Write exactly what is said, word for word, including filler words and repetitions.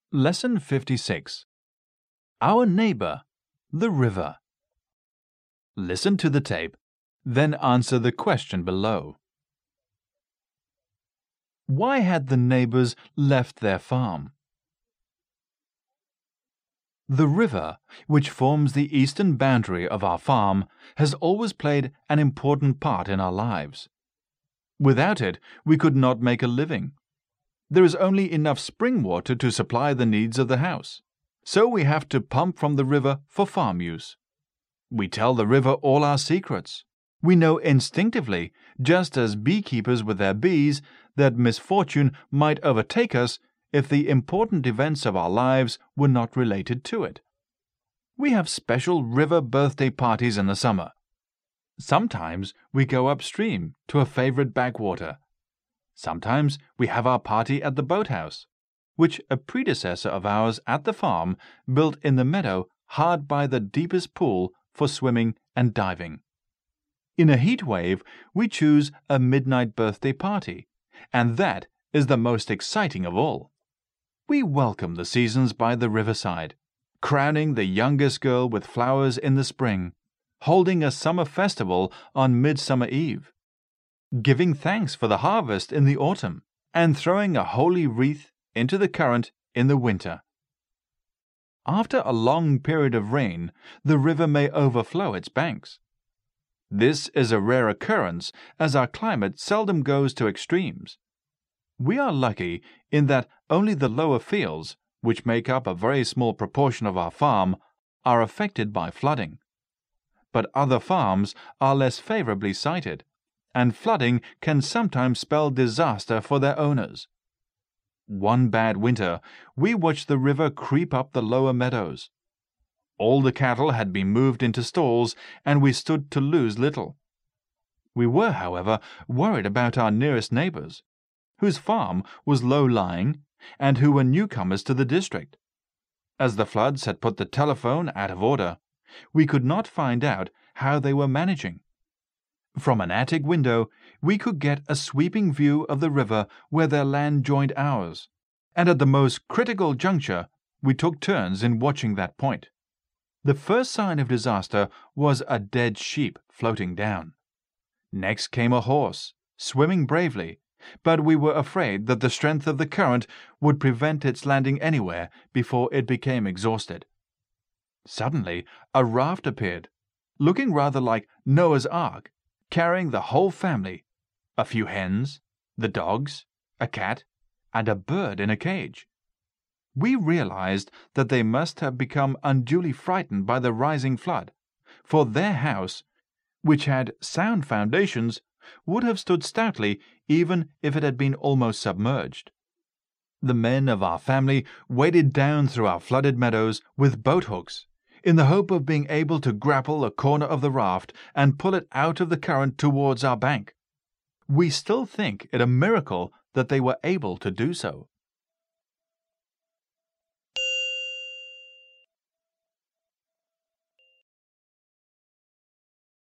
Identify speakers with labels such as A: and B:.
A: Lesson fifty-six. Our neighbor, the river. Listen to the tape, then answer the question below. Why had the neighbors left their farm? The river, which forms the eastern boundary of our farm, has always played an important part in our lives. Without it, we could not make a living. There is only enough spring water to supply the needs of the house, so we have to pump from the river for farm use. We tell the river all our secrets. We know instinctively, just as beekeepers with their bees, that misfortune might overtake us if the important events of our lives were not related to it. We have special river birthday parties in the summer. Sometimes we go upstream to a favorite backwater. Sometimes we have our party at the boathouse, which a predecessor of ours at the farm built in the meadow hard by the deepest pool for swimming and diving. In a heat wave, we choose a midnight birthday party, and that is the most exciting of all. We welcome the seasons by the riverside, crowning the youngest girl with flowers in the spring, holding a summer festival on Midsummer Eve, giving thanks for the harvest in the autumn, and throwing a holy wreath into the current in the winter. After a long period of rain, the river may overflow its banks. This is a rare occurrence, as our climate seldom goes to extremes. We are lucky in that only the lower fields, which make up a very small proportion of our farm, are affected by flooding. But other farms are less favorably sited, and flooding can sometimes spell disaster for their owners. One bad winter, we watched the river creep up the lower meadows. All the cattle had been moved into stalls, and we stood to lose little. We were, however, worried about our nearest neighbors, whose farm was low-lying and who were newcomers to the district. As the floods had put the telephone out of order, we could not find out how they were managing. From an attic window, we could get a sweeping view of the river where their land joined ours, and at the most critical juncture, we took turns in watching that point. The first sign of disaster was a dead sheep floating down. Next came a horse, swimming bravely, but we were afraid that the strength of the current would prevent its landing anywhere before it became exhausted. Suddenly, a raft appeared, looking rather like Noah's Ark, carrying the whole family, a few hens, the dogs, a cat, and a bird in a cage. We realized that they must have become unduly frightened by the rising flood, for their house, which had sound foundations, would have stood stoutly even if it had been almost submerged. The men of our family waded down through our flooded meadows with boat hooks, in the hope of being able to grapple a corner of the raft and pull it out of the current towards our bank. We still think it a miracle that they were able to do so.